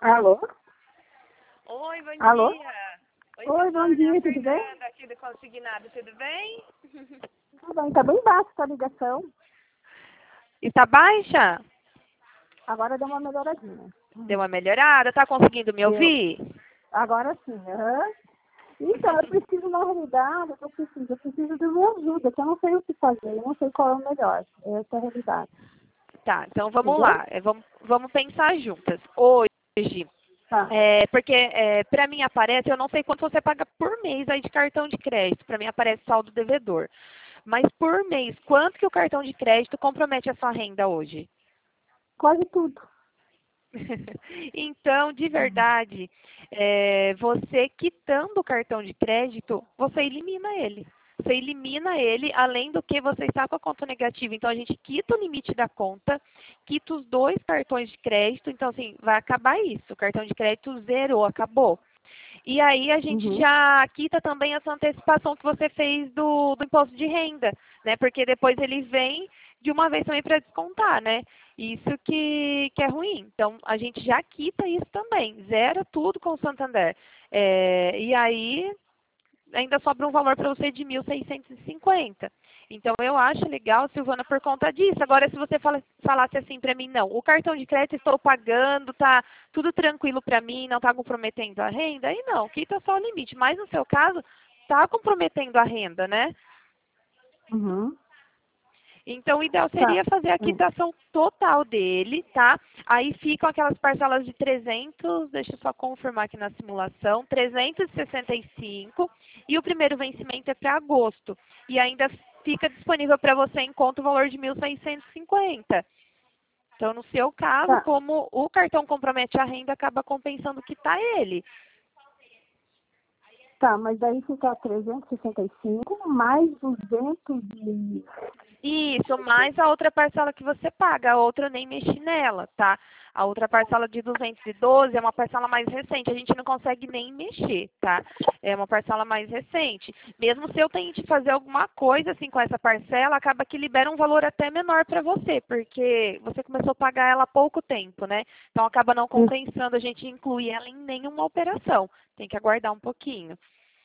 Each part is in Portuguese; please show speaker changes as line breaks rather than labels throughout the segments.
Alô?
Oi, bom
Alô?
dia.
Oi, bom dia, tudo bem?
Fernanda aqui do Consignado, tudo bem?
Tudo bem, tá bem baixo a ligação.
Está baixa?
Agora deu uma melhoradinha.
Deu uma melhorada? Tá conseguindo me
Deu.
ouvir?
Agora sim, aham. Então, eu preciso, na realidade, eu preciso de uma ajuda, que eu não sei o que fazer, eu não sei qual é o melhor. Essa é a realidade.
Tá, então vamos
Entendeu?
lá. Vamos pensar juntas. Hoje,
Tá.
porque para mim aparece, eu não sei quanto você paga por mês aí de cartão de crédito. Para mim aparece saldo devedor. Mas por mês, quanto que o cartão de crédito compromete a sua renda hoje?
Quase tudo.
Então, de verdade, você quitando o cartão de crédito, você elimina ele. Você elimina ele, além do que você está com a conta negativa. Então, a gente quita o limite da conta, quita os dois cartões de crédito. Então, assim, vai acabar isso. O cartão de crédito zerou, acabou. E aí a gente
Uhum.
já quita também essa antecipação que você fez do imposto de renda, né? Porque depois ele vem de uma vez também para descontar, né? Isso que é ruim. Então, a gente já quita isso também. Zera tudo com o Santander. E aí ainda sobra um valor para você de 1.650. Então, eu acho legal, Silvana, por conta disso. Agora, se você falasse assim para mim, não, o cartão de crédito estou pagando, tá tudo tranquilo para mim, não está comprometendo a renda, aí não, quita só o limite. Mas, no seu caso, está comprometendo a renda, né?
Uhum.
Então, o ideal
Tá.
seria fazer a
Hum.
quitação total dele, tá? Aí ficam aquelas parcelas de 300, deixa eu só confirmar aqui na simulação, 365, e o primeiro vencimento é para agosto. E ainda fica disponível para você em conta o valor de 1.650. Então, no seu caso,
Tá.
como o cartão compromete a renda, acaba compensando quitar ele.
Tá, mas daí fica 365 mais 200 e...
Isso, mais a outra parcela que você paga, a outra eu nem mexi nela, tá? A outra parcela de 212 é uma parcela mais recente, a gente não consegue nem mexer, tá? É uma parcela mais recente. Mesmo se eu tente fazer alguma coisa assim com essa parcela, acaba que libera um valor até menor para você, porque você começou a pagar ela há pouco tempo, né? Então acaba não compensando a gente incluir ela em nenhuma operação. Tem que aguardar um pouquinho.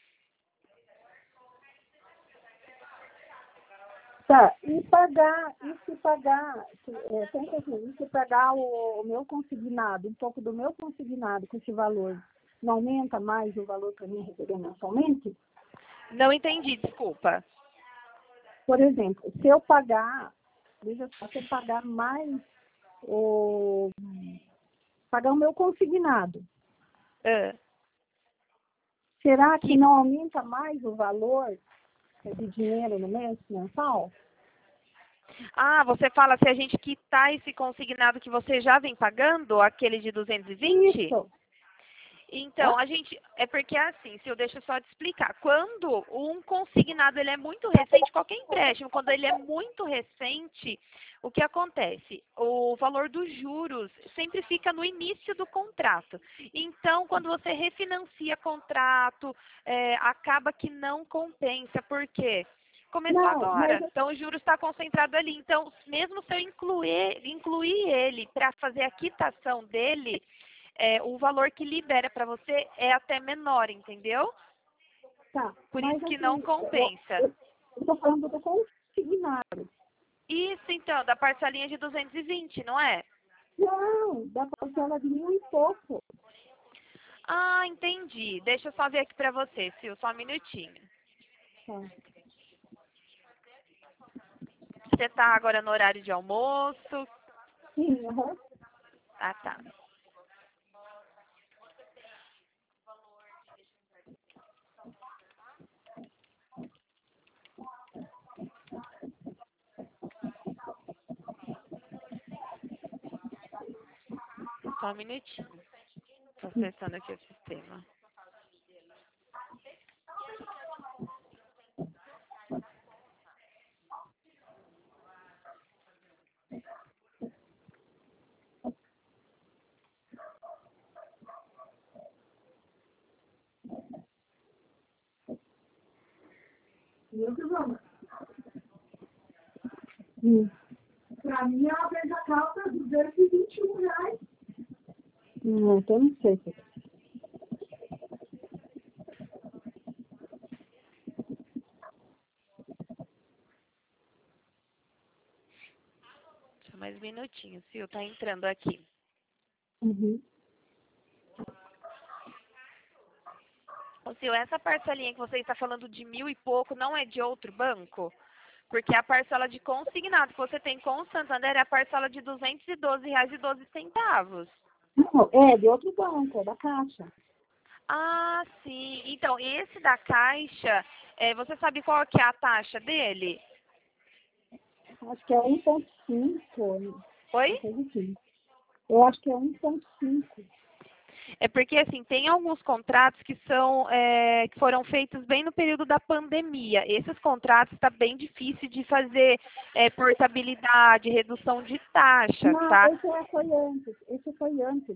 Tá, e se pagar, pensa assim, e se pagar o meu consignado, um pouco do meu consignado com esse valor, não aumenta mais o valor para mim receber mensalmente?
Não entendi, desculpa.
Por exemplo, se eu pagar, veja só, se eu pagar mais o, pagar o meu consignado,
Ah.
será que
Que
não aumenta mais o valor de dinheiro no mês mensal?
Ah, você fala se a gente quitar esse consignado que você já vem pagando, aquele de 220?
Isso.
Então,
Hã?
a gente, é porque assim, se eu deixo só te explicar, quando um consignado ele é muito recente, qualquer empréstimo, quando ele é muito recente, o que acontece? O valor dos juros sempre fica no início do contrato. Então, quando você refinancia contrato, acaba que não compensa. Por quê? Começou
Não, mas
agora, então o juro está concentrado ali. Então, mesmo se eu incluir ele para fazer a quitação dele, o valor que libera para você é até menor, entendeu?
tá,
Por isso
mas
que não
assim,
compensa.
eu estou falando do consignado.
Isso, então, da parcelinha de 220, não é?
Não, da parcela de 1.000 e pouco.
Ah, entendi. Deixa eu só ver aqui para você, Sil, só um minutinho.
Tá.
Você está agora no horário de almoço?
Sim, aham.
Ah, tá. Só um minutinho. Estou acessando aqui o sistema.
Para mim, ela fez a calça R$ 221. Então não sei.
Só mais um minutinho, Sil, tá entrando aqui.
Uhum.
Ô, Sil, essa parcelinha que você está falando de 1.000 e pouco não é de outro banco? Porque a parcela de consignado que você tem com o Santander é a parcela de R$ 212,12.
Não, é de outro banco, é da Caixa.
Ah, sim. Então, esse da Caixa, você sabe qual que é a taxa dele?
Acho que é 1,5.
Oi?
Uma coisa assim. Eu acho que é 1,5.
É porque, assim, tem alguns contratos que que foram feitos bem no período da pandemia. Esses contratos está bem difícil de fazer portabilidade, redução de taxa,
Não,
tá?
foi antes. Esse foi antes.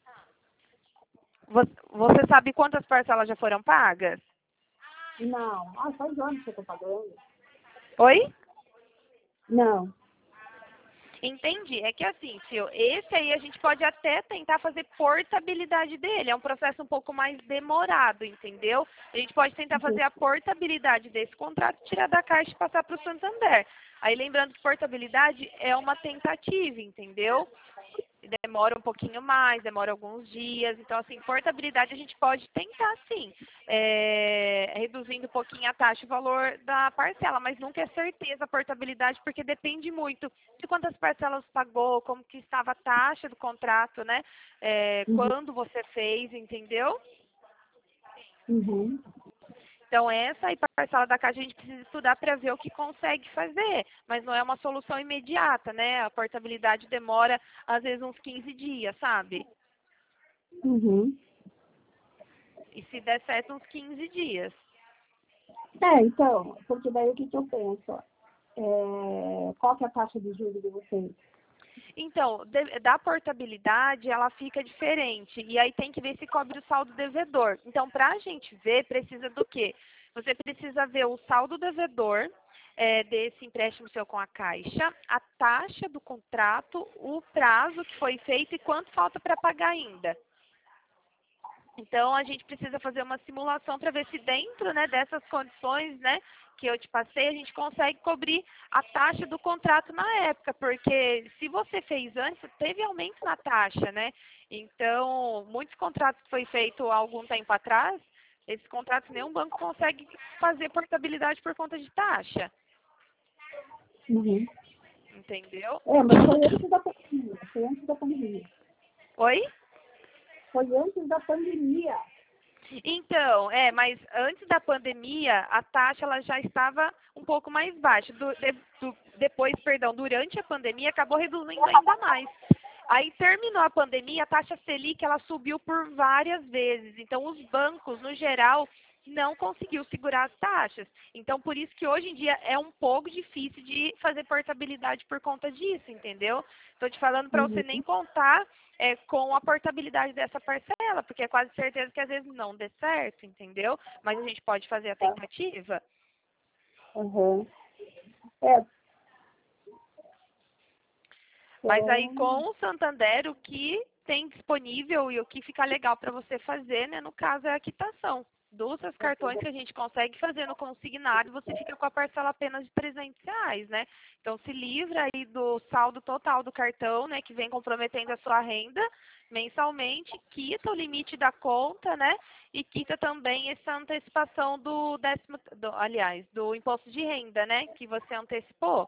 Você sabe quantas parcelas já foram pagas?
Não. Ah, faz anos que eu estou pagando.
Oi?
Não.
Entendi. É que assim, Sil, esse aí a gente pode até tentar fazer portabilidade dele. É um processo um pouco mais demorado, entendeu? A gente pode tentar fazer a portabilidade desse contrato, tirar da Caixa e passar para o Santander. Aí lembrando que portabilidade é uma tentativa, entendeu? Demora um pouquinho mais, demora alguns dias. Então, assim, portabilidade a gente pode tentar, sim, reduzindo um pouquinho a taxa e o valor da parcela, mas nunca é certeza a portabilidade, porque depende muito de quantas parcelas pagou, como que estava a taxa do contrato, né?
Uhum.
Quando você fez, entendeu?
Uhum.
Então, essa aí, parcela da Caixa, a gente precisa estudar para ver o que consegue fazer, mas não é uma solução imediata, né? A portabilidade demora, às vezes, uns 15 dias, sabe?
Uhum.
E se der certo, uns 15 dias.
Então, porque daí o que eu penso? Qual que é a taxa de juros de vocês?
Então, da portabilidade, ela fica diferente. E aí tem que ver se cobre o saldo devedor. Então, para a gente ver, precisa do quê? Você precisa ver o saldo devedor desse empréstimo seu com a Caixa, a taxa do contrato, o prazo que foi feito e quanto falta para pagar ainda. Então, a gente precisa fazer uma simulação para ver se dentro, né, dessas condições, né, que eu te passei, a gente consegue cobrir a taxa do contrato na época, porque se você fez antes, teve aumento na taxa, né? Então, muitos contratos que foi feito há algum tempo atrás, esses contratos nenhum banco consegue fazer portabilidade por conta de taxa,
Uhum.
entendeu?
Mas foi antes da pandemia. Foi antes da pandemia.
Oi?
Foi antes da pandemia.
Então, mas antes da pandemia, a taxa ela já estava um pouco mais baixa. Durante a pandemia, acabou reduzindo ainda mais. Aí terminou a pandemia, a taxa Selic ela subiu por várias vezes. Então, os bancos, no geral, não conseguiu segurar as taxas. Então, por isso que hoje em dia é um pouco difícil de fazer portabilidade por conta disso, entendeu? Estou te falando para você
Uhum.
nem contar com a portabilidade dessa parcela, porque é quase certeza que às vezes não dê certo, entendeu? Mas a gente pode fazer a tentativa.
Uhum.
Mas aí
Então,
com o Santander, o que tem disponível e o que fica legal para você fazer, né, no caso, é a quitação. Dos seus cartões que a gente consegue fazer no consignado, você fica com a parcela apenas de R$ 300, né? Então, se livra aí do saldo total do cartão, né, que vem comprometendo a sua renda mensalmente, quita o limite da conta, né, e quita também essa antecipação do imposto de renda, né, que você antecipou.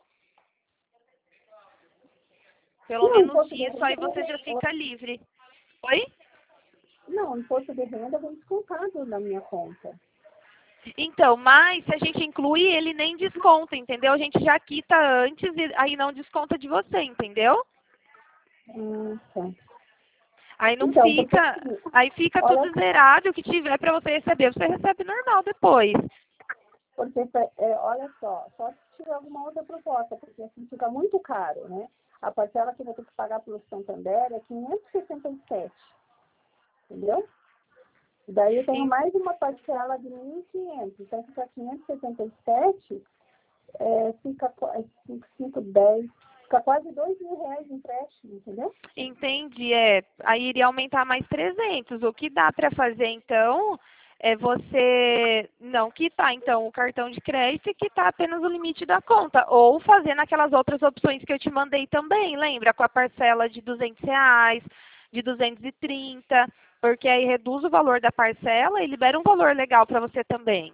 Pelo
não,
menos
imposto de
isso, aí
renda,
você já fica livre. Oi?
não, imposto de renda vem descontado na minha conta.
Então, mas se a gente inclui, ele nem desconta, entendeu? A gente já quita antes e aí não desconta de você, entendeu?
Tá.
Aí não
Então, porque
fica,
assim,
aí fica
olha
tudo
só,
zerado, o que tiver para você receber, você recebe normal depois.
porque, olha só se tiver alguma outra proposta, porque assim fica muito caro, né? A parcela que eu vou ter que pagar pelo Santander é 567, entendeu? Daí eu tenho
E-
mais uma parcela de 1.500, então fica 577, fica 510. Fica quase R$ 2.000 de empréstimo, entendeu?
Entendi, aí iria aumentar mais 300. O que dá para fazer, então, é você não quitar, então, o cartão de crédito e quitar apenas o limite da conta. Ou fazer naquelas outras opções que eu te mandei também, lembra? Com a parcela de R$ 200, de 230, porque aí reduz o valor da parcela e libera um valor legal para você também.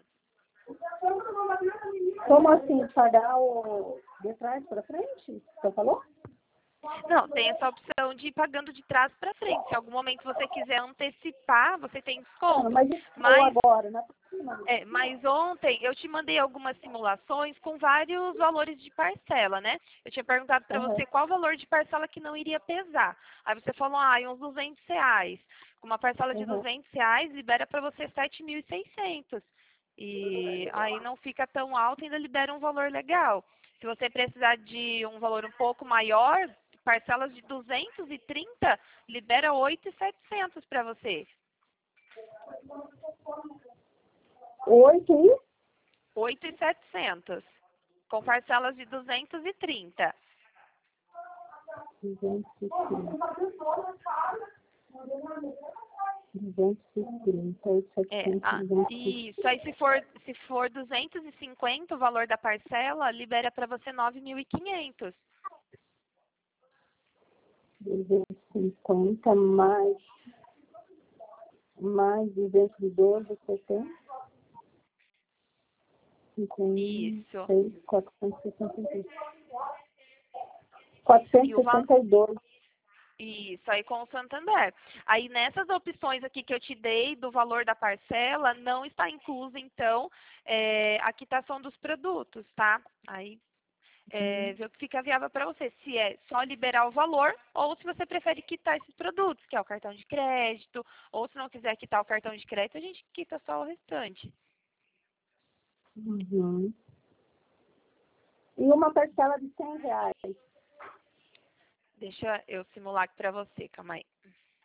Como assim, pagar o de trás para frente? Você falou?
Não, tem essa opção de ir pagando de trás para frente. Se em algum momento você quiser antecipar, você tem desconto.
Mas isso
Mas,
agora, né?
mas ontem eu te mandei algumas simulações com vários valores de parcela, né? Eu tinha perguntado para você qual valor de parcela que não iria pesar. Aí você falou, uns R$ 200. Com uma parcela de R$ 200, libera para você 7.600. E aí não fica tão alto, ainda libera um valor legal. Se você precisar de um valor um pouco maior, parcelas de 230, libera 8.700 para você. 8.700. Com parcelas de 230.
230,
isso. Aí se for 250 o valor da parcela, libera para você 9.500.
250 mais 212, você tem?
Isso.
462. 462.
Isso, aí com o Santander. Aí nessas opções aqui que eu te dei do valor da parcela, não está incluso, então, a quitação dos produtos, tá? Aí ver o que fica viável para você, se é só liberar o valor ou se você prefere quitar esses produtos, que é o cartão de crédito, ou se não quiser quitar o cartão de crédito, a gente quita só o restante.
E uma parcela de R$ 100.
Deixa eu simular aqui para você, calma aí.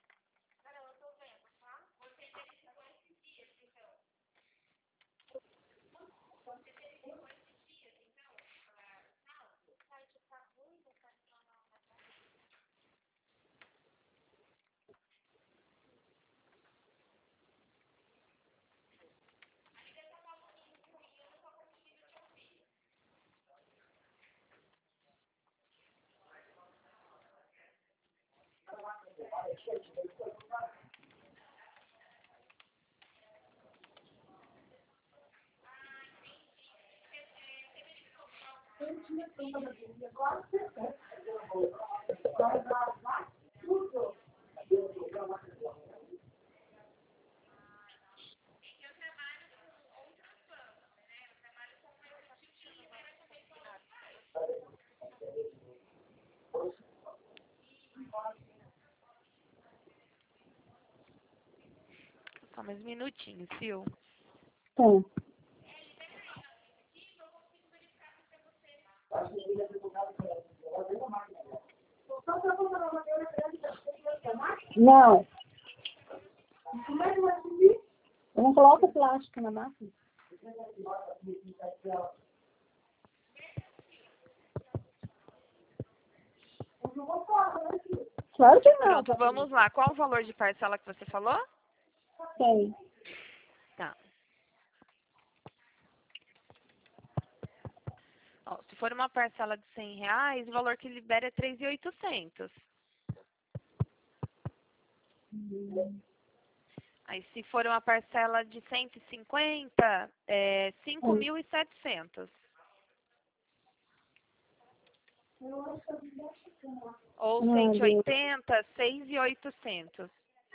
Só mais um minutinho, viu?
Sim. Não. Eu não coloco plástico na máquina. Claro que não.
Pronto, vamos lá. Qual o valor de parcela que você falou?
Tem.
Tá. Ó, se for uma parcela de R$ 100, o valor que libera é 3.800. Aí, se for uma parcela de 150, é 5.700. Ou 180, 6.800.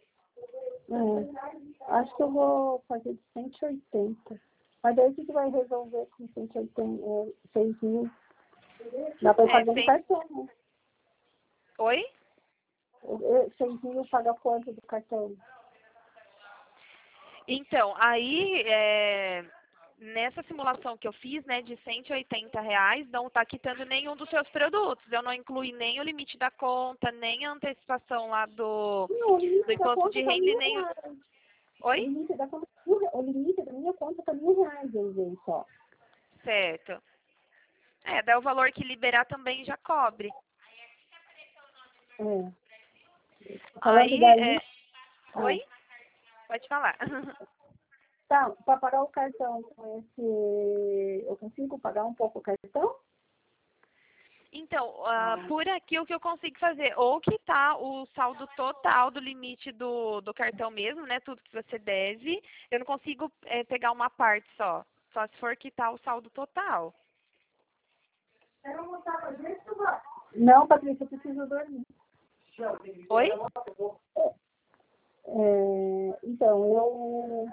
Acho que eu vou fazer de 180. Mas daí o que vai resolver com 180, 6.000? Dá para pagar no cartão, né?
Oi?
6.000 paga quanto do cartão?
Então, aí, nessa simulação que eu fiz, né, de R$ 180, não está quitando nenhum dos seus produtos. Eu não incluí nem o limite da conta, nem a antecipação lá do imposto de renda e nem... Oi?
O limite da minha conta está R$ 1.000, eu usei só.
Certo. Daí o valor que liberar também já cobre. Aí,
daí,
Oi? Pode falar.
tá, para pagar o cartão com esse, eu consigo pagar um pouco o cartão?
Então, por aqui o que eu consigo fazer, ou quitar o saldo total do limite do cartão mesmo, né? Tudo que você deve. Eu não consigo pegar uma parte só. Só se for quitar o saldo total.
Não, Patrícia, eu preciso dormir.
Oi?
Então,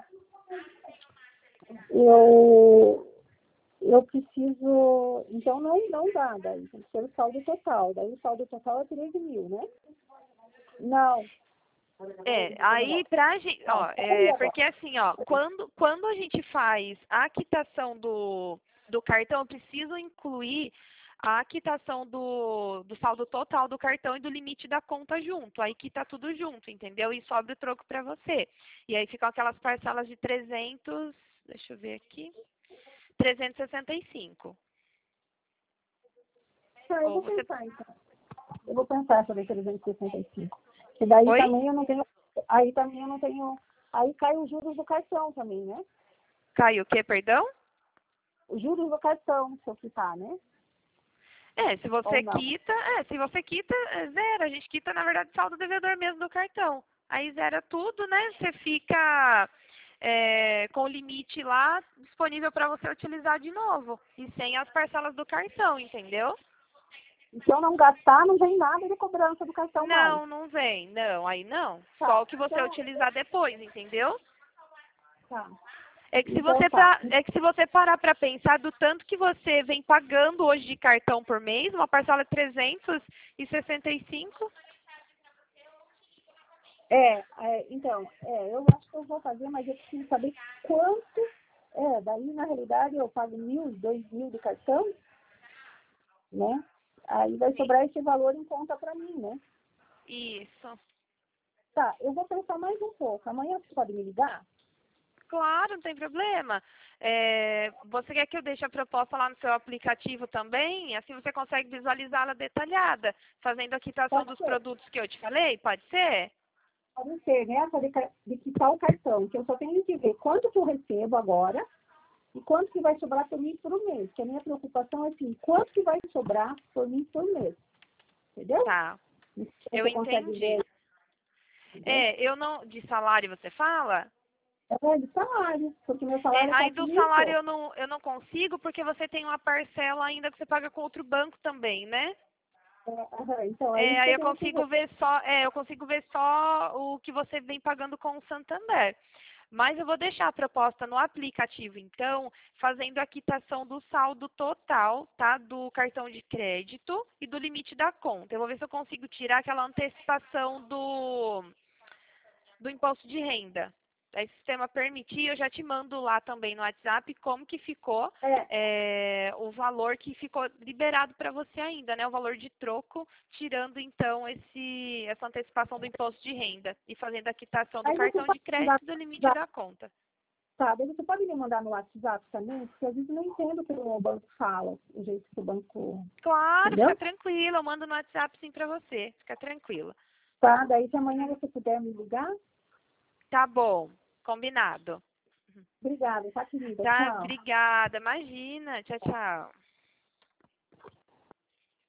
eu preciso. Então, não dá, daí tem que ser o saldo total. Daí o saldo total é 13 mil, né? Não.
Aí pra gente, porque assim, quando a gente faz a quitação do cartão, eu preciso incluir a quitação do saldo total do cartão e do limite da conta junto. Aí quita tudo junto, entendeu? E sobra o troco para você. E aí ficam aquelas parcelas de 300, deixa eu ver aqui, 365.
Tá, eu vou pensar, então. Eu vou pensar sobre 365. E daí
Oi?
também eu não tenho. Aí também eu não tenho. Aí cai os juros do cartão também, né?
Caiu o quê, perdão?
Os juros do cartão, se eu quitar, né?
Se você quita, zero. A gente quita, na verdade, saldo devedor mesmo do cartão. Aí zera tudo, né? Você fica com o limite lá disponível para você utilizar de novo. E sem as parcelas do cartão, entendeu?
E se eu não gastar, não vem nada de cobrança do cartão mais.
Não vem. Não, aí não.
Tá,
Só o que você
então,
utilizar depois, entendeu?
tá.
É que se
Então,
você
tá.
é que se você parar para pensar do tanto que você vem pagando hoje de cartão por mês, uma parcela de 365.
Então, eu acho que eu vou fazer, mas eu preciso saber quanto. Daí, na realidade, eu pago 1.000, 2.000 de cartão, né? Aí vai sobrar esse valor em conta para mim, né?
Isso.
Tá, eu vou pensar mais um pouco. Amanhã você pode me ligar?
Claro, não tem problema. Você quer que eu deixe a proposta lá no seu aplicativo também? Assim você consegue visualizá-la detalhada, fazendo a quitação
Pode
dos
ser.
produtos que eu te falei? Pode ser?
Pode ser, né? De quitar o cartão, que eu só tenho que ver quanto que eu recebo agora e quanto que vai sobrar por mim por mês. Que a minha preocupação é assim, quanto que vai sobrar por mim por mês. Entendeu?
Tá, eu
Você consegue
entendi.
ver? Entendeu?
Eu não. De salário você fala?
De salário, porque meu salário é
Aí
4
do
mil e
salário
pouco.
eu não consigo porque você tem uma parcela ainda que você paga com outro banco também, né?
Então, é isso que
Aí
eu tenho que ver.
eu consigo ver só o que você vem pagando com o Santander. Mas eu vou deixar a proposta no aplicativo, então, fazendo a quitação do saldo total, tá? Do cartão de crédito e do limite da conta. Eu vou ver se eu consigo tirar aquela antecipação do imposto de renda. Aí, se o sistema permitir, eu já te mando lá também no WhatsApp como que ficou o valor que ficou liberado para você ainda, né? O valor de troco, tirando então essa antecipação do imposto de renda e fazendo a quitação do
Aí você
cartão de
pode mandar
crédito e do
no
limite
WhatsApp,
da conta.
tá? Daí você pode me mandar no WhatsApp também, porque às vezes eu não entendo o que o banco fala, o jeito que o banco.
Claro, fica
Entendeu?
tranquila, eu mando no WhatsApp sim para você, fica tranquila.
Tá? Daí se amanhã você puder me ligar,
Tá bom, combinado.
obrigada, tá, querida?
Tá,
Tchau.
obrigada, imagina, tchau, tchau.